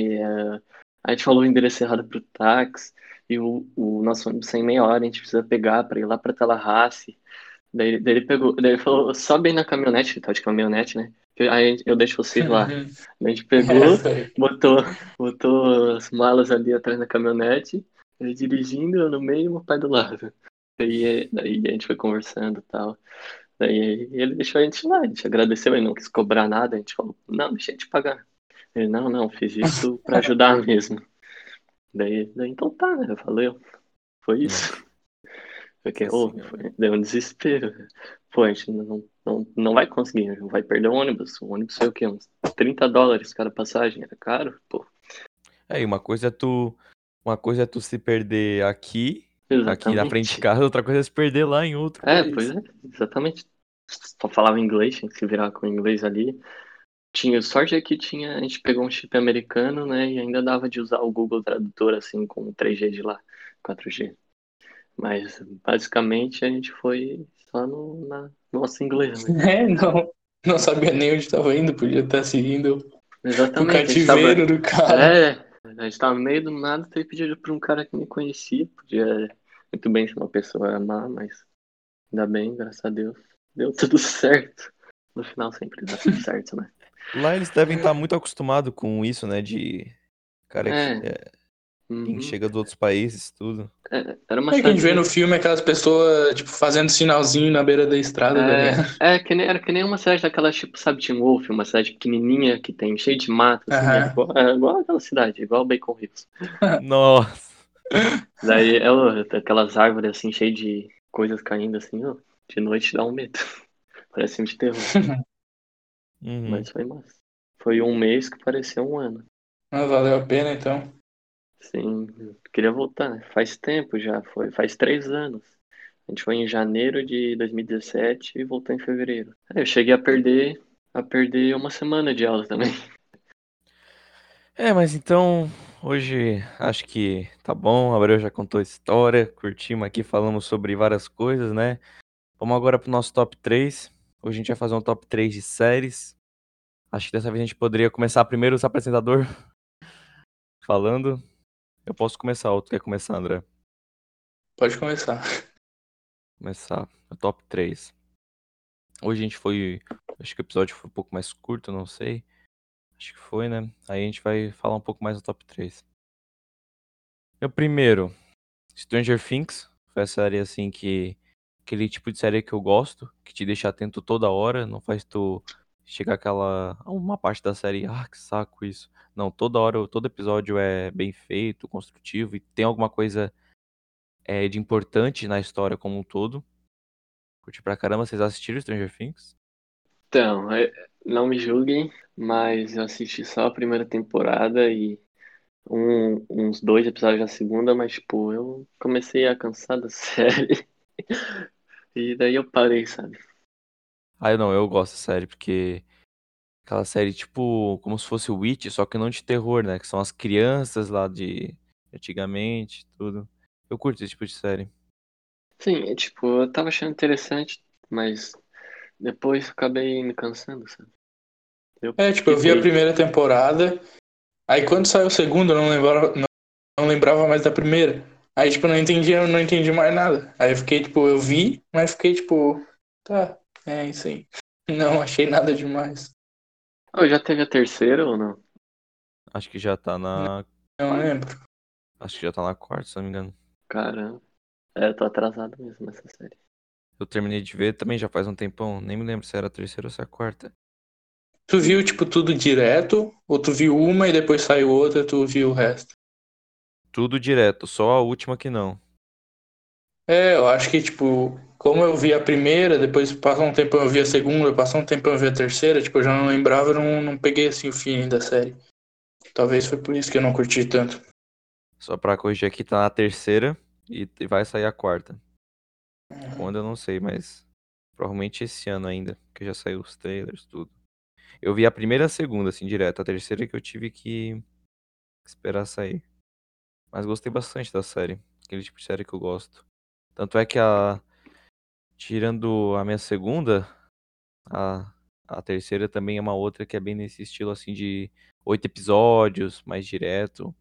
a gente falou o endereço errado pro táxi, e o nosso ônibus sai em meia hora, a gente precisa pegar pra ir lá pra Tallahassee. Daí ele pegou, daí ele falou, sobe aí na caminhonete, ele tá de caminhonete, né? Aí eu deixo vocês lá. Daí a gente pegou, Foi. botou, botou as malas ali atrás da caminhonete, ele dirigindo, eu no meio e meu pai do lado. Daí a gente foi conversando e tal. Daí ele deixou a gente lá, a gente agradeceu, ele não quis cobrar nada, a gente falou, não, deixa eu te pagar. Ele, não, fiz isso pra ajudar mesmo. Daí então tá, né? Valeu. Foi isso. Nossa Porque, senhora. deu um desespero. Pô, a gente não vai conseguir, vai perder o ônibus. O ônibus foi o quê? Uns $30 cada passagem, era caro? Pô, E uma coisa é tu se perder aqui na frente de exatamente. casa, outra coisa é se perder lá em outro Pois país. é, exatamente. Só falava inglês, tinha que se virar com o inglês ali. Sorte é que a gente pegou um chip americano, né, e ainda dava de usar o Google Tradutor, assim, com 3G de lá, 4G. Mas, basicamente, a gente foi só no nosso inglês mesmo. Não sabia nem onde estava indo, podia estar seguindo o Exatamente, cativeiro do cara. a gente tava no meio do nada, e pediu pra um cara que me conhecia, podia muito bem ser uma pessoa má, mas ainda bem, graças a Deus, deu tudo certo. No final sempre dá tudo certo, né? Lá eles devem estar muito acostumados com isso, né? De cara É, É quem uhum. chega de outros países, tudo. Era uma que a gente vê no cidadezinha. filme aquelas pessoas, tipo, fazendo sinalzinho na beira da estrada, tá ligado? Era que nem uma cidade daquela, tipo, sabe, Tim Wolf, uma cidade pequenininha que tem cheio de mato, assim, Aham. é igual aquela cidade, igual Bacon Hills. Nossa. Daí, aquelas árvores, assim, cheias de coisas caindo, assim, ó, de noite dá um medo. Parece filme de terror, Uhum. mas foi massa. Foi um mês que pareceu um ano. Mas valeu a pena, então. Sim, queria voltar, né? Faz tempo já, faz 3 anos. A gente foi em janeiro de 2017 e voltou em fevereiro. Eu cheguei a perder uma semana de aula também. Mas então, hoje acho que tá bom. A Abreu já contou a história, curtimos aqui, falamos sobre várias coisas, né? Vamos agora pro nosso top 3. Hoje a gente vai fazer um top 3 de séries. Acho que dessa vez a gente poderia começar primeiro os apresentador falando. Eu posso começar, ou tu quer começar, André? Pode começar. Começar. O top 3. Hoje a gente foi. Acho que o episódio foi um pouco mais curto, não sei. Acho que foi, né? Aí a gente vai falar um pouco mais do top 3. Meu primeiro, Stranger Things. Foi a série assim que aquele tipo de série que eu gosto, que te deixa atento toda hora, não faz tu chegar uma parte da série, que saco isso. Não, toda hora, todo episódio é bem feito, construtivo e tem alguma coisa de importante na história como um todo. Curti pra caramba, vocês assistiram Stranger Things? Então, não me julguem, mas eu assisti só a primeira temporada e uns 2 episódios da segunda, mas, tipo, eu comecei a cansar da série e daí eu parei, sabe? Ah, eu não, eu gosto da série, porque aquela série tipo, como se fosse o Witch, só que não de terror, né? Que são as crianças lá de antigamente, tudo. Eu curto esse tipo de série. Sim, tipo, eu tava achando interessante, mas depois eu acabei me cansando, sabe? Eu Tipo, eu vi a quitei. primeira temporada, aí quando saiu a segunda, eu não lembrava mais da primeira. Aí, tipo, eu não entendi mais nada. Aí eu fiquei, tipo, eu vi, mas fiquei, tipo, tá, é isso aí. Não achei nada demais. Oh, já teve a terceira ou não? Acho que já tá na. Não lembro. Acho que já tá na quarta, se não me engano. Caramba. Eu tô atrasado mesmo nessa série. Eu terminei de ver também já faz um tempão. Nem me lembro se era a terceira ou se é a quarta. Tu viu, tipo, tudo direto? Ou tu viu uma e depois saiu outra, tu viu o resto? Tudo direto, só a última que não. Eu acho que, tipo, como eu vi a primeira, depois passou um tempo eu vi a segunda, passou um tempo eu vi a terceira, tipo, eu já não lembrava, eu não peguei, assim, o feeling da série. Talvez foi por isso que eu não curti tanto. Só pra corrigir aqui, tá na terceira e vai sair a quarta. Quando eu não sei, mas provavelmente esse ano ainda, que já saiu os trailers, tudo. Eu vi a primeira e a segunda, assim, direto. A terceira que eu tive que esperar sair. Mas gostei bastante da série. Aquele tipo de série que eu gosto. Tanto é que tirando a minha segunda, a, a terceira também é uma outra que é bem nesse estilo, assim, de 8 episódios, mais direto.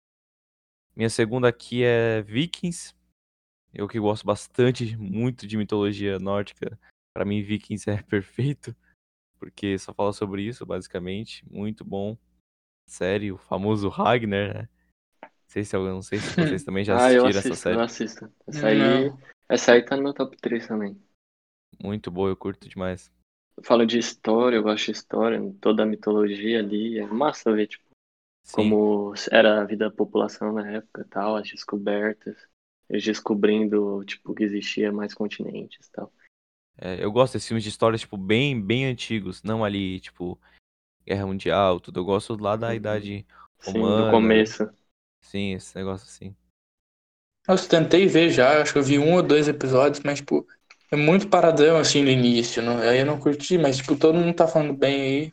Minha segunda aqui é Vikings. Eu que gosto bastante, muito de mitologia nórdica. Pra mim, Vikings é perfeito, porque só fala sobre isso, basicamente. Muito bom. Série, o famoso Ragnar, né? Não sei se vocês também já Ah, eu assistiram essa assisto, eu série. assisto. Não. Essa aí tá no meu top 3 também. Muito boa, eu curto demais. Fala de história, eu gosto de história, toda a mitologia ali. É massa ver, tipo, Sim, como era a vida da população na época e tal, as descobertas. Eles descobrindo, tipo, que existia mais continentes e tal. eu gosto desses filmes de história, tipo, bem, bem antigos. Não ali, tipo, Guerra Mundial, tudo. Eu gosto lá da Uhum. Idade Sim, do Romana. começo. Sim, esse negócio assim. Nossa, eu tentei ver já, acho que eu vi um ou dois episódios, mas, tipo, é muito paradão, assim, no início, não, aí eu não curti, mas, tipo, todo mundo tá falando bem aí,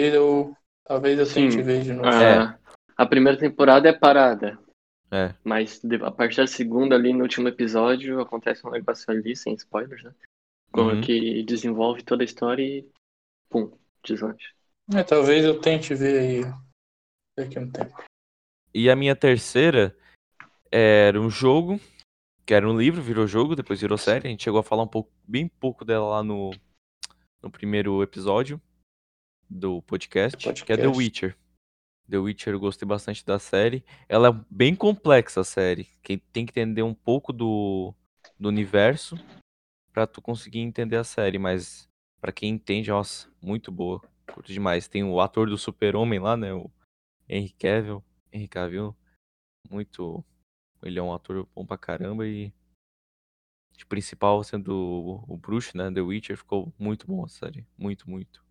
talvez eu tente Sim, ver de novo. É, a primeira temporada é parada, é. mas a partir da segunda ali no último episódio acontece um negócio ali, sem spoilers, né? Uhum. Que desenvolve toda a história e pum, deslancha. Talvez eu tente ver aí daqui a um tempo. E a minha terceira era um jogo, que era um livro, virou jogo, depois virou série. A gente chegou a falar bem pouco dela lá no primeiro episódio do podcast, que é The Podcast. Witcher. The Witcher, eu gostei bastante da série. Ela é bem complexa, a série. Quem tem que entender um pouco do universo pra tu conseguir entender a série, mas pra quem entende, nossa, muito boa. Curto demais. Tem o ator do Super-Homem lá, né? O Henry Cavill. Henry Cavill, muito. Ele é um ator bom pra caramba e de principal sendo o bruxo, né? The Witcher, ficou muito bom a série. Muito, muito.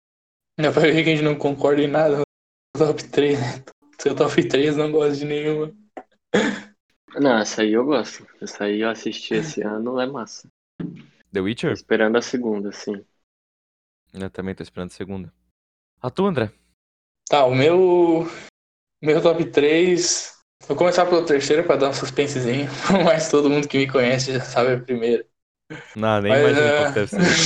Dá pra ver que a gente não concorda em nada no top 3, né? Seu top 3 não gosta de nenhuma. Não, essa aí eu gosto. Essa aí eu assisti esse ano, é massa. The Tô Witcher? esperando a segunda, sim. Eu também tô esperando a segunda. A tua, André? Tá, meu top 3. Vou começar pelo terceiro pra dar um suspensezinho, mas todo mundo que me conhece já sabe a primeira. Não, nem Mas imagino qual que deve ser.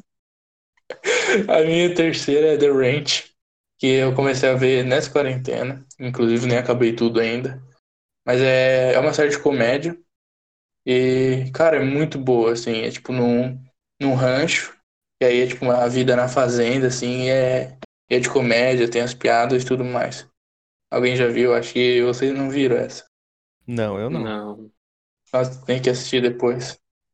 a minha terceira é The Ranch, que eu comecei a ver nessa quarentena. Inclusive, nem acabei tudo ainda. Mas é uma série de comédia. E, cara, é muito boa, assim. É tipo num rancho. E aí é tipo uma vida na fazenda, assim. E é de comédia, tem as piadas e tudo mais. Alguém já viu? Acho que vocês não viram essa. Não, eu não. Não. Mas tem que assistir depois.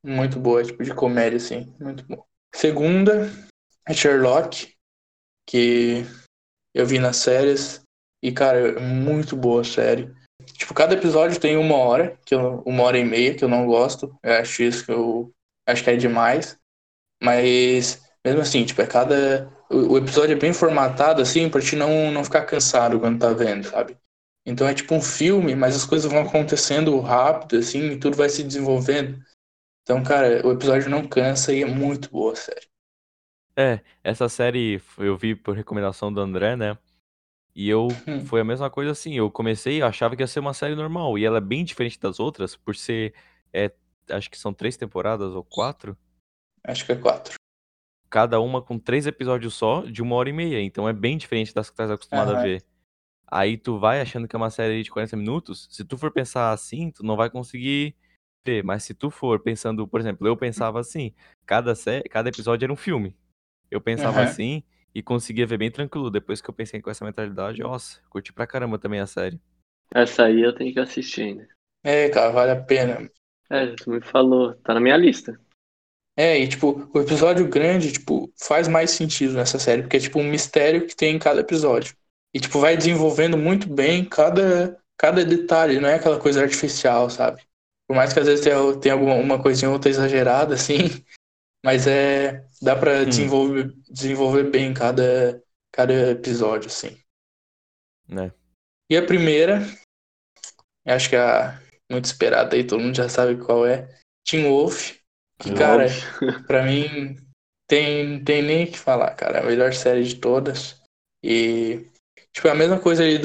Muito boa, tipo de comédia, assim. Muito bom. Segunda é Sherlock, que eu vi nas séries. E, cara, é muito boa a série. Tipo, cada episódio tem 1 hora, 1 hora e meia, que eu não gosto. Eu acho isso que eu acho que é demais. Mas, mesmo assim, tipo, o episódio é bem formatado, assim, pra te não ficar cansado quando tá vendo, sabe? Então é tipo um filme, mas as coisas vão acontecendo rápido, assim, e tudo vai se desenvolvendo. Então, cara, o episódio não cansa e é muito boa a série. É, essa série eu vi por recomendação do André, né? E Hum, foi a mesma coisa assim. Eu comecei, eu achava que ia ser uma série normal. E ela é bem diferente das outras, por ser. É, acho que são 3 temporadas ou 4. acho que é 4. Cada uma com 3 episódios só, de 1 hora e meia. Então é bem diferente das que tu estás acostumado a Aham, ver. Aí tu vai achando que é uma série de 40 minutos. Se tu for pensar assim, tu não vai conseguir ver. Mas se tu for pensando, por exemplo, eu pensava assim, cada episódio era um filme. Eu pensava aham. assim e conseguia ver bem tranquilo. Depois que eu pensei com essa mentalidade, nossa, curti pra caramba também a série. Essa aí eu tenho que assistir ainda. É, cara, vale a pena. Tu me falou, tá na minha lista. É, e tipo, o episódio grande, tipo, faz mais sentido nessa série, porque é tipo um mistério que tem em cada episódio. E tipo, vai desenvolvendo muito bem cada detalhe, não é aquela coisa artificial, sabe? Por mais que às vezes tenha alguma uma coisinha ou outra exagerada, assim, mas dá pra Hum, desenvolver bem cada episódio, assim. né? E a primeira, eu acho que é a muito esperada aí, todo mundo já sabe qual é, Teen Wolf, que, cara, Óbvio. pra mim tem nem o que falar, cara. É a melhor série de todas. E, tipo, é a mesma coisa ali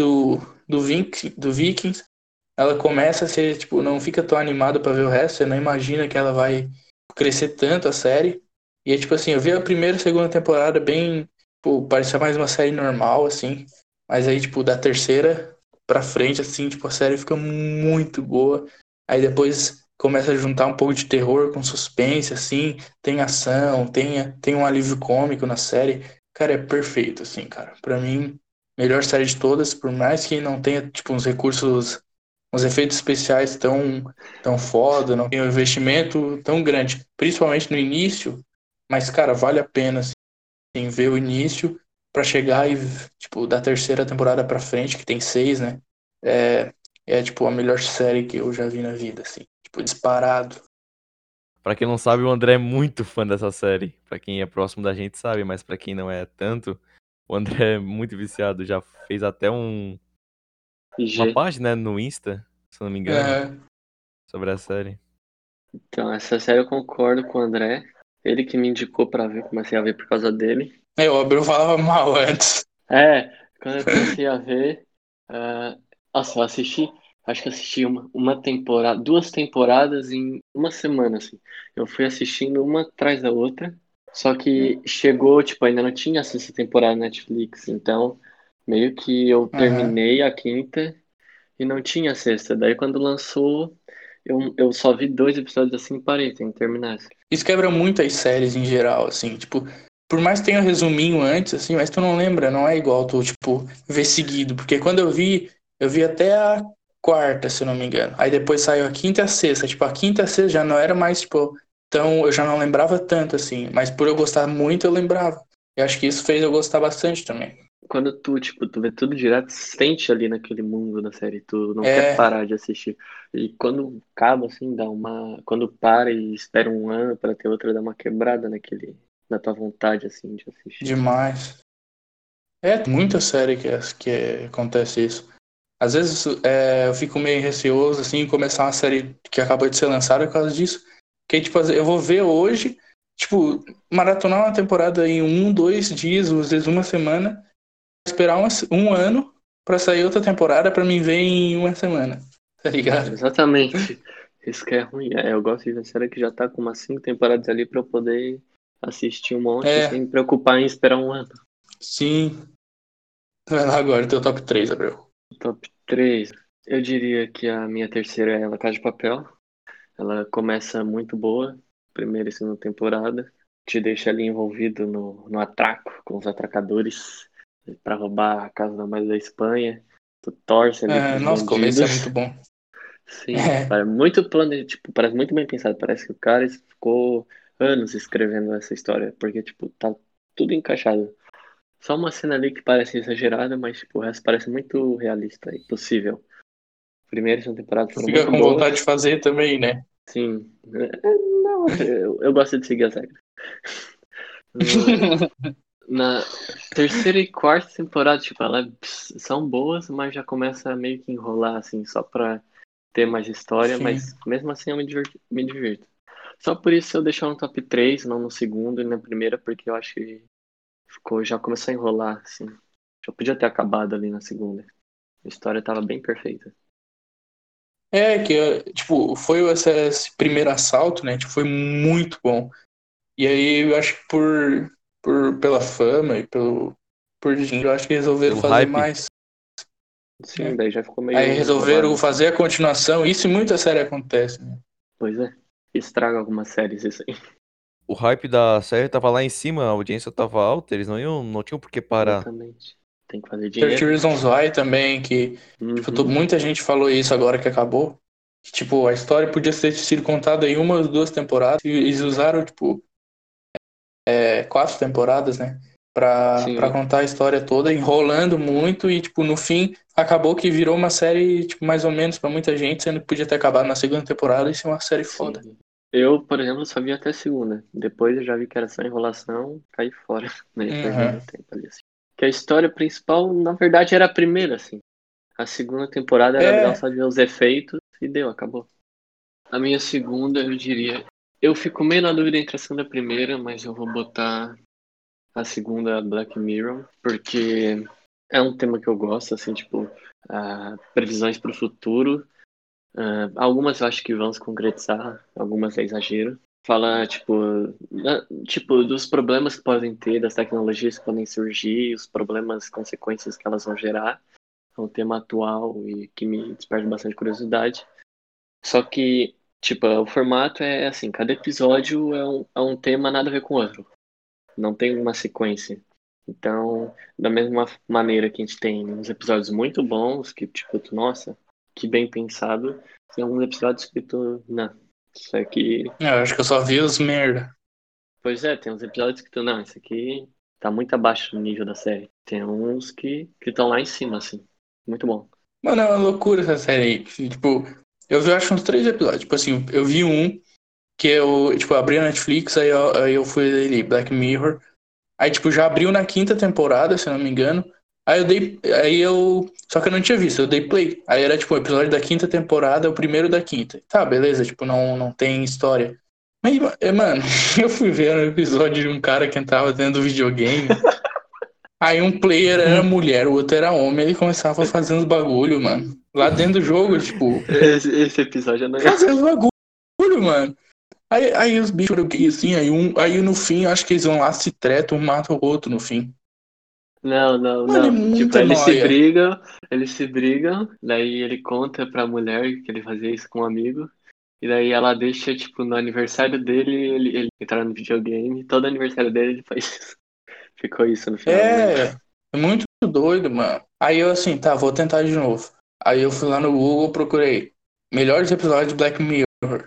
do Vikings. Ela começa a ser, tipo, não fica tão animada pra ver o resto. Você não imagina que ela vai crescer tanto a série. E é tipo assim, eu vi a primeira e segunda temporada bem, pô, parecia mais uma série normal, assim. Mas aí, tipo, da terceira pra frente, assim, tipo, a série fica muito boa. Aí depois começa a juntar um pouco de terror com suspense, assim. Tem ação, tem um alívio cômico na série. Cara, é perfeito, assim, cara. Pra mim, melhor série de todas, por mais que não tenha, tipo, uns efeitos especiais tão foda, não tem um investimento tão grande, principalmente no início, mas, cara, vale a pena, assim, ver o início pra chegar e, tipo, da terceira temporada pra frente, que tem 6, né? É, tipo, a melhor série que eu já vi na vida, assim. Tipo, disparado. Pra quem não sabe, o André é muito fã dessa série. Pra quem é próximo da gente sabe, mas pra quem não é tanto, o André é muito viciado. Já fez até uma G. página, né, no Insta, se eu não me engano, É, sobre a série. Então, essa série eu concordo com o André. Ele que me indicou pra ver, comecei a ver por causa dele. o Abreu falava mal antes. É, quando eu comecei a ver, ah, nossa, eu assisti, acho que assisti uma temporada, 2 temporadas em uma semana, assim. Eu fui assistindo uma atrás da outra, só que chegou, tipo, ainda não tinha a sexta temporada na Netflix, então meio que eu Aham. terminei a quinta e não tinha a sexta. Daí quando lançou, eu só vi 2 episódios assim e parei, tem que terminar. Isso quebra muito as séries em geral, assim, tipo, por mais que tenha resuminho antes, assim, mas tu não lembra, não é igual tu, tipo, ver seguido, porque quando eu vi até a quarta, se eu não me engano. Aí depois saiu a quinta e a sexta, tipo, a quinta e a sexta já não era mais, tipo, tão, eu já não lembrava tanto, assim, mas por eu gostar muito, eu lembrava. Eu acho que isso fez eu gostar bastante também. Quando tu, tipo, tu vê tudo direto, sente ali naquele mundo da série, tu não quer É, parar de assistir. E quando acaba, assim, dá uma. Quando para e espera um ano pra ter outra, dá uma quebrada na tua vontade, assim, de assistir. demais. É muita série acontece isso. Às vezes eu fico meio receoso assim em começar uma série que acabou de ser lançada por causa disso. Porque, tipo, eu vou ver hoje, tipo, maratonar uma temporada em 1, 2 dias, às vezes uma semana, esperar um ano pra sair outra temporada pra mim ver em uma semana, tá ligado? Exatamente. Isso que é ruim. É, eu gosto de ver série que já tá com umas 5 temporadas ali pra eu poder assistir um monte sem É, me preocupar em esperar um ano. sim. Vai lá agora, teu top 3, Abreu. Top 3. Eu diria que a minha terceira é La Casa de Papel. Ela começa muito boa, primeira e segunda temporada, te deixa ali envolvido no atraco com os atracadores para roubar a casa da moeda da Espanha. Tu torce ali É, pros nossa, o começo é bandidos. muito bom. Sim, É, muito plano, tipo, parece muito bem pensado. Parece que o cara ficou anos escrevendo essa história, porque, tipo, tá tudo encaixado. Só uma cena ali que parece exagerada, mas, tipo, o resto parece muito realista e possível. Primeira e segunda temporada tu foram fica muito com vontade de boas. fazer também, né? Sim. Não, eu gosto de seguir as regras. No- Na terceira e quarta temporada, tipo, são boas, mas já começa a meio que enrolar, assim, só pra ter mais história, Sim. mas mesmo assim eu me divirto. Só por isso eu deixo no top 3 não no segundo e na primeira, porque eu acho que já começou a enrolar, assim. Já podia ter acabado ali na segunda. A história tava bem perfeita. É que, tipo, foi esse primeiro assalto, né? Tipo, foi muito bom. E aí eu acho que pela fama e por dinheiro, eu acho que resolveram Pelo fazer hype. mais, Sim, né? daí já ficou Aí meio resolveram enrolado, assim. fazer a continuação. Isso em muita série acontece, né? Pois é. Estraga algumas séries isso aí. O hype da série tava lá em cima, a audiência tava alta, eles não tinham por que parar. Exatamente. Tem que fazer 30 dinheiro. Reasons Why também, que, tipo, Uhum. muita gente falou isso agora que acabou. Que, tipo, a história podia ter sido contada em uma ou duas temporadas. E eles usaram, tipo, 4 temporadas, né? Pra Sim, contar a história toda, enrolando muito. E, tipo, no fim, acabou que virou uma série, tipo, mais ou menos pra muita gente, sendo que podia ter acabado na segunda temporada e ser uma série foda. sim. Eu, por exemplo, só vi até a segunda. Depois eu já vi que era só enrolação, caí fora. Né? Perdi Uhum. meu tempo ali, assim. Que a história principal, na verdade, era a primeira, assim. A segunda temporada era legal É, só de ver os efeitos e deu, acabou. A minha segunda, eu diria. Eu fico meio na dúvida entre a segunda e a primeira, mas eu vou botar a segunda Black Mirror, porque é um tema que eu gosto, assim, tipo, previsões para o futuro. Algumas eu acho que vão se concretizar, algumas é exagero. Fala, tipo, tipo, dos problemas que podem ter, das tecnologias que podem surgir, os problemas, consequências que elas vão gerar. É um tema atual e que me desperta bastante curiosidade. Só que, tipo, o formato é assim, cada episódio é um tema nada a ver com o outro. Não tem uma sequência. Então, da mesma maneira que a gente tem uns episódios muito bons, que, tipo, nossa, que bem pensado, tem alguns episódios que não, isso aqui. eu acho que eu só vi os merda. Pois é, tem uns episódios que não, isso aqui tá muito abaixo do nível da série. Tem uns que estão lá em cima, assim. Muito bom. Mano, é uma loucura essa série aí. Tipo, eu vi, acho, uns 3 episódios. Tipo assim, eu vi um que eu, tipo, abri a Netflix, aí eu fui ali, Black Mirror. Aí, tipo, já abriu na quinta temporada, se eu não me engano. Só que eu não tinha visto, eu dei play. Aí era, tipo, o episódio da quinta temporada, o primeiro da quinta. Tá, beleza, tipo, não tem história. Mas, mano, eu fui ver um episódio de um cara que entrava dentro do videogame. Aí um player era mulher, o outro era homem, ele começava fazendo os bagulho, mano. Lá dentro do jogo, tipo, Esse episódio eu não ia. fazendo os bagulho, mano. Aí os bichos eram gay, assim, aí no fim, acho que eles vão lá, se tretam, um mata o outro no fim. Não, não, Mano, é não. Tipo, muita noia. eles se brigam, daí ele conta pra mulher que ele fazia isso com um amigo, e daí ela deixa, tipo, no aniversário dele, ele entrar no videogame, todo aniversário dele ele faz isso. Ficou isso no final, não lembro. É muito doido, mano. Aí eu assim, tá, vou tentar de novo. Aí eu fui lá no Google, procurei melhores episódios de Black Mirror.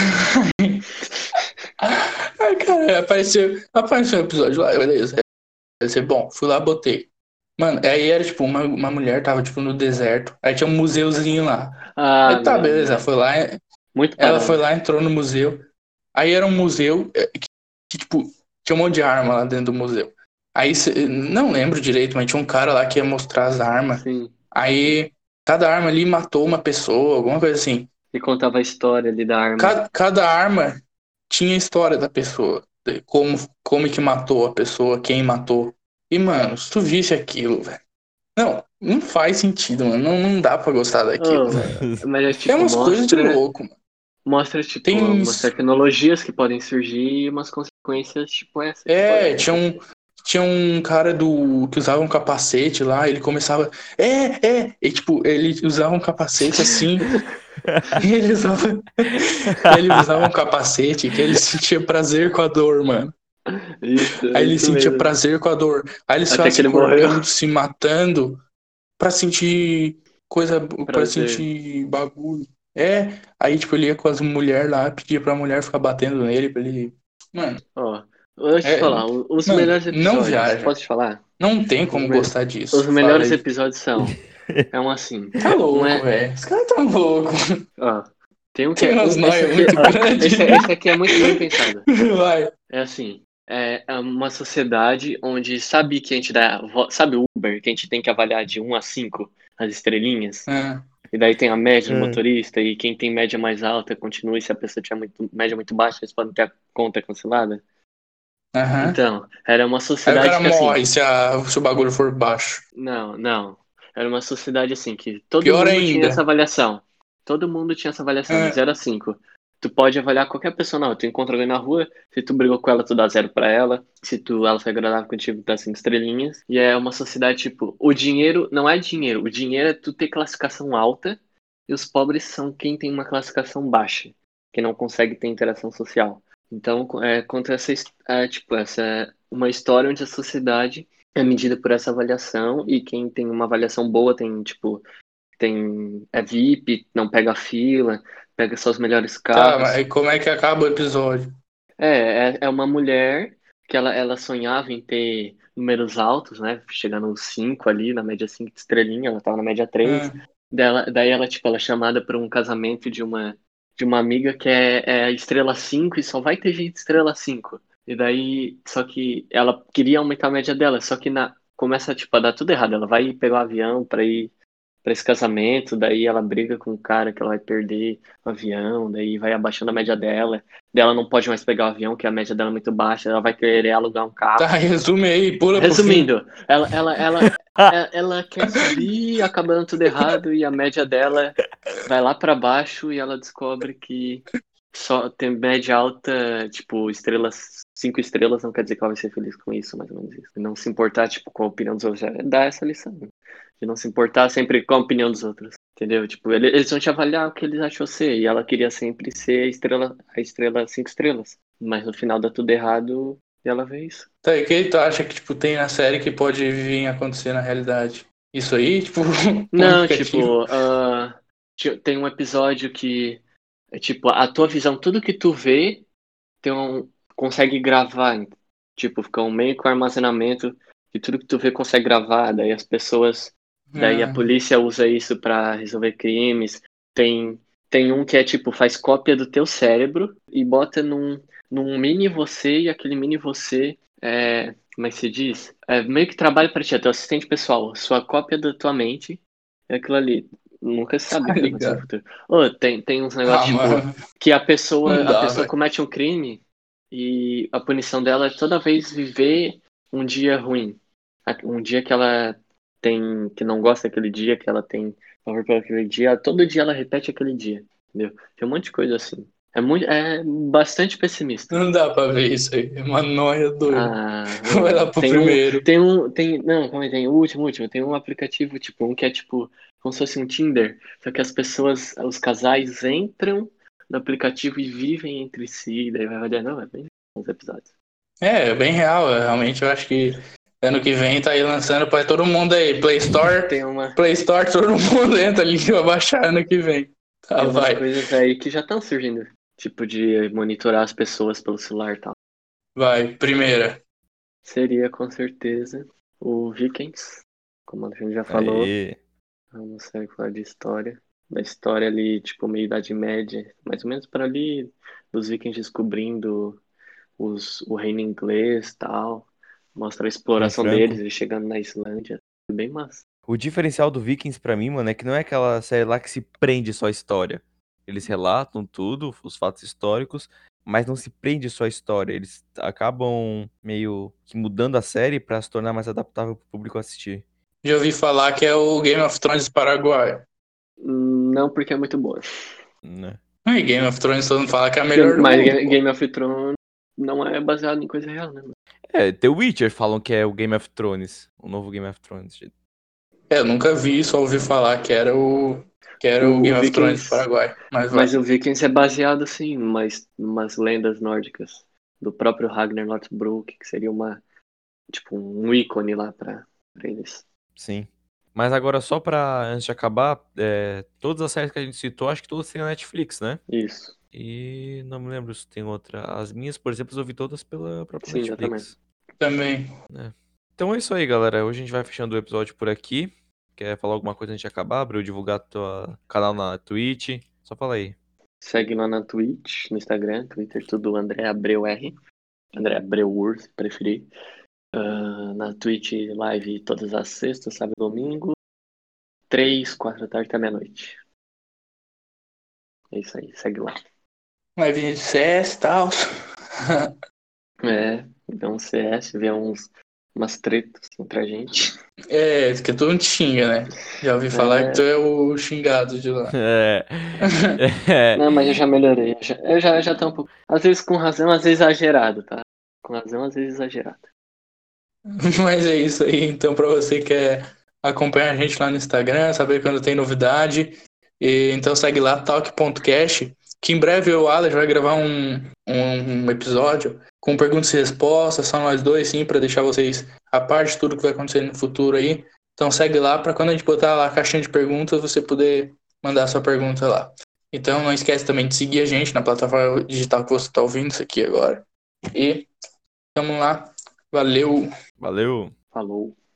Aí, cara, apareceu um episódio lá, beleza. Vai ser bom. Fui lá, botei. Mano, aí era tipo, uma mulher tava tipo no deserto. Aí tinha um museuzinho lá. Aí Ah, tá, não, beleza. não. Muito Ela foi parado. lá, entrou no museu. Aí era um museu tipo, tinha um monte de arma lá dentro do museu. Aí, não lembro direito, mas tinha um cara lá que ia mostrar as armas. Sim. Aí, cada arma ali matou uma pessoa, alguma coisa assim. E contava a história ali da arma. Cada arma tinha a história da pessoa. Como que matou a pessoa, quem matou. E, mano, se tu visse aquilo, velho. Não faz sentido, mano. Não dá pra gostar daquilo, Oh, velho. mas é É tipo, umas coisas de louco, mano. mostra, tipo, Tem. algumas tecnologias que podem surgir e umas consequências, tipo, essa que podem É, tinha acontecer. um, tinha um cara que usava um capacete lá, ele começava. E tipo, ele usava um capacete assim, e ele usava um capacete que ele sentia prazer com a dor, mano. Isso, é Aí ele isso sentia mesmo. prazer com a dor. Aí ele ficava Até que se ele morreu. cortando, se matando pra sentir coisa, pra Prazer. sentir bagulho. Aí, tipo, ele ia com as mulheres lá, pedia pra mulher ficar batendo nele, pra ele... Mano, Ó, deixa eu te falar, os mano, melhores não episódios, viaja. posso te falar? Não tem Os, como me- gostar os disso. Fala melhores aí. episódios são, é um assim, Tá um louco, é, velho. Os caras tão loucos. ó, tem um que Tem é, umas esse noias aqui, muito grandes. esse aqui é muito bem pensado. Vai. É assim, é uma sociedade onde sabe que a gente dá, sabe o Uber, que a gente tem que avaliar de 1 a 5 as estrelinhas? Ah, E daí tem a média do É. motorista, e quem tem média mais alta continua, e se a pessoa tiver média muito baixa, eles podem ter a conta cancelada. Aham. Então, era uma Aí o sociedade cara que assim, morre se o bagulho for baixo. não. Era uma sociedade assim, que todo Pior mundo tinha essa ainda. avaliação. Todo mundo tinha essa avaliação, de Ah, 0 a 5. Tu pode avaliar qualquer pessoa, não. Tu encontra alguém na rua, se tu brigou com ela, tu dá 0 pra ela. Se ela foi agradável contigo, tu dá 5 estrelinhas. E é uma sociedade, tipo, o dinheiro não é dinheiro. O dinheiro é tu ter classificação alta, e os pobres são quem tem uma classificação baixa, que não consegue ter interação social. Então, conta tipo, uma história onde a sociedade é medida por essa avaliação, e quem tem uma avaliação boa tem, tipo, é VIP, não pega fila, pega só os melhores tá, mas carros. aí como é que acaba o episódio? É uma mulher que ela sonhava em ter números altos, né? Chegando nos 5 ali, na média 5 de estrelinha, ela tava na média 3. Ah, Daí ela, tipo, ela é chamada para um casamento de uma amiga que é estrela 5 e só vai ter gente estrela 5. E daí, só que ela queria aumentar a média dela, só que começa, tipo, a dar tudo errado. Ela vai pegar o avião para ir para esse casamento, daí ela briga com o cara que ela vai perder o avião, daí vai abaixando a média dela. Daí ela não pode mais pegar o avião, que a média dela é muito baixa, ela vai querer alugar um tá, carro. resume aí, pula pro fim. Resumindo, ela quer subir, acaba dando tudo errado, e a média dela vai lá para baixo, e ela descobre que só tem média alta, tipo, 5 estrelas, não quer dizer que ela vai ser feliz com isso, mais ou menos isso. E não se importar, tipo, com a opinião dos outros, dá essa lição, né? De não se importar sempre com a opinião dos outros, entendeu? Tipo, eles vão te avaliar o que eles acham ser, e ela queria sempre ser a estrela 5 estrelas. Mas no final dá tudo errado, e ela vê isso. Tá, e o que tu acha que, tipo, tem na série que pode vir a acontecer na realidade? Isso aí, tipo, um Não, aplicativo. tipo, tem um episódio que é tipo, a tua visão, tudo que tu vê, consegue gravar. Tipo, fica meio que um armazenamento de tudo que tu vê consegue gravar. Daí a Ah, polícia usa isso pra resolver crimes. Tem um que é tipo, faz cópia do teu cérebro e bota num mini você, e aquele mini você como é que se diz? Meio que trabalha pra ti, é teu assistente pessoal. Sua cópia da tua mente é aquilo ali. Nunca se sabe o tá que vai acontecer no ligado. futuro. Ô, tem uns negócios, Ah, tipo, mano, que a não pessoa, a dá, pessoa velho. comete um crime e a punição dela é toda vez viver um dia ruim. Um dia que ela que não gosta daquele dia, que ela tem favor por aquele dia, todo dia ela repete aquele dia, entendeu? Tem um monte de coisa assim. É bastante pessimista. Não dá pra ver isso aí. É uma noia doida. Ah, Vai lá pro tem um, primeiro. não, calma aí, tem o último, tem um aplicativo, tipo, um que é tipo, como se fosse um Tinder, só que as pessoas, os casais entram no aplicativo e vivem entre si, daí vai olhar, não, é bem uns episódios. É bem real. Realmente eu acho que ano que vem tá aí lançando pra todo mundo aí. Play Store, Tem uma, Play Store, todo mundo entra ali pra baixar ano que vem. Tá, tem umas vai. coisas aí que já estão surgindo, tipo, de monitorar as pessoas pelo celular e tal. Vai, primeira. Seria, com certeza, o Vikings, como a gente já falou. Aê. Vamos falar de história. Da história ali, tipo, meio Idade Média, mais ou menos para ali, dos vikings descobrindo o reino inglês e tal. Mostra a Bem exploração deles, franco. eles chegando na Islândia. Bem massa. O diferencial do Vikings pra mim, mano, é que não é aquela série lá que se prende só à história. Eles relatam tudo, os fatos históricos, mas não se prende só à história. Eles acabam meio que mudando a série pra se tornar mais adaptável pro público assistir. Já ouvi falar que é o Game of Thrones Paraguai. Não porque é muito boa. Né? E Game of Thrones todo mundo fala que é a melhor do Mas mundo, pô. Game of Thrones não é baseado em coisa real, né? É, The Witcher falam que é o Game of Thrones, o novo Game of Thrones. Eu nunca vi, só ouvi falar que era o O Game of Thrones do Vikings. Paraguai. Mas Mas vai. o Vikings é baseado, assim, em umas lendas nórdicas. Do próprio Ragnar Lothbrok, que seria tipo, um ícone lá pra eles. Sim. Mas agora, só pra, antes de acabar, todas as séries que a gente citou, acho que todas têm na Netflix, né? Isso. E não me lembro se tem outra. As minhas, por exemplo, eu vi todas pela própria Sim, eu também. Netflix. Também. Então é isso aí, galera. Hoje a gente vai fechando o episódio por aqui. Quer falar alguma coisa antes de acabar, Abreu? Divulgar teu canal na Twitch? Só fala aí. Segue lá na Twitch, no Instagram, Twitter, tudo André Abreu R. André Abreu Ur, se preferir. Na Twitch live todas as sextas, sábado e domingo. 3, 4 da tarde até meia-noite. É isso aí, segue lá. Vai vir de CS e tal. Vê um CS, vê umas tretas entre a gente. Que tu não te xinga, né? Já ouvi falar que tu é o xingado de lá. É. É. Não, mas eu já melhorei. Eu já tô um pouco. Às vezes com razão, às vezes exagerado, tá? Com razão, às vezes exagerado. Mas é isso aí. Então, pra você que quer acompanhar a gente lá no Instagram, saber quando tem novidade, então segue lá, talk.cast, que em breve eu e o Alex vai gravar um episódio com perguntas e respostas, só nós dois, sim, pra deixar vocês a par de tudo que vai acontecer no futuro aí. Então segue lá pra quando a gente botar lá a caixinha de perguntas, você poder mandar sua pergunta lá. Então não esquece também de seguir a gente na plataforma digital que você tá ouvindo isso aqui agora. E tamo lá. Valeu! Valeu. Falou.